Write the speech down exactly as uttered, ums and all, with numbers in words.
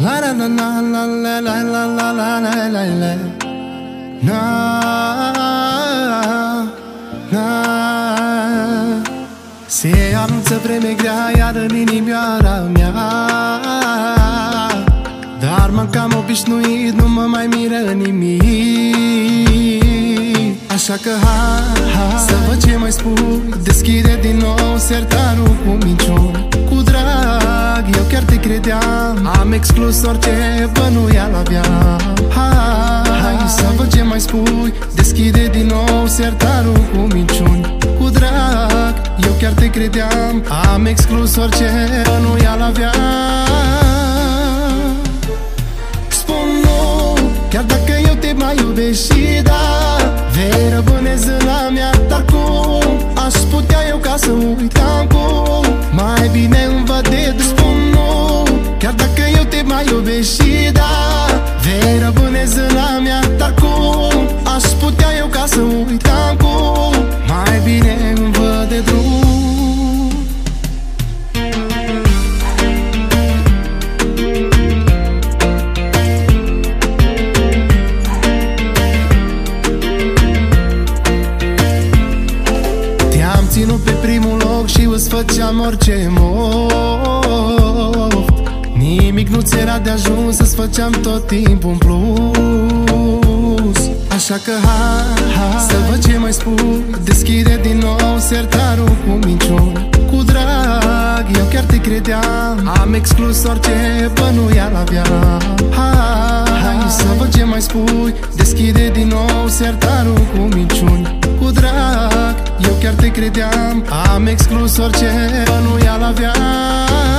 La la la la la la la la la la la la la. Na na. Se anunță vreme grea iar în inimioara mea, dar m-am cam obișnuit, nu mă mai miră nimic. Așa că hai, hai să văd ce mai spui. Deschide din nou sertarul cu minciuni. Cu drag, eu chiar te credeam, am exclus orice bănuială aveam. Hai, hai să văd ce mai spui. Deschide din nou sertarul cu minciuni. Cu drag, eu chiar te credeam, am exclus orice bănuială aveam. Spun nu, chiar dacă eu te mai iubesc și da, vei rămâne zâna mea, dar cum aș putea eu ca să uitam cum? Mai bine îmi văd de drum. Spun nu, chiar dacă eu te mai iubesc și da, vei rămâne zâna mea, dar cum aș putea eu ca să uitam cum? Mai bine îmi văd de drum. Te-am ținut pe primul loc și îți făceam orice mof. Nimic nu ți era de ajuns, îți făceam tot timpul în plus. Așa că hai, hai să văd ce mai spui. Deschide din nou sertarul cu minciuni. Cu drag, eu chiar te credeam, am exclus orice bănuială aveam. Hai, hai să văd ce mai spui. Deschide din nou sertarul cu minciuni. Cu drag, eu chiar te credeam, am exclus orice bănuială aveam.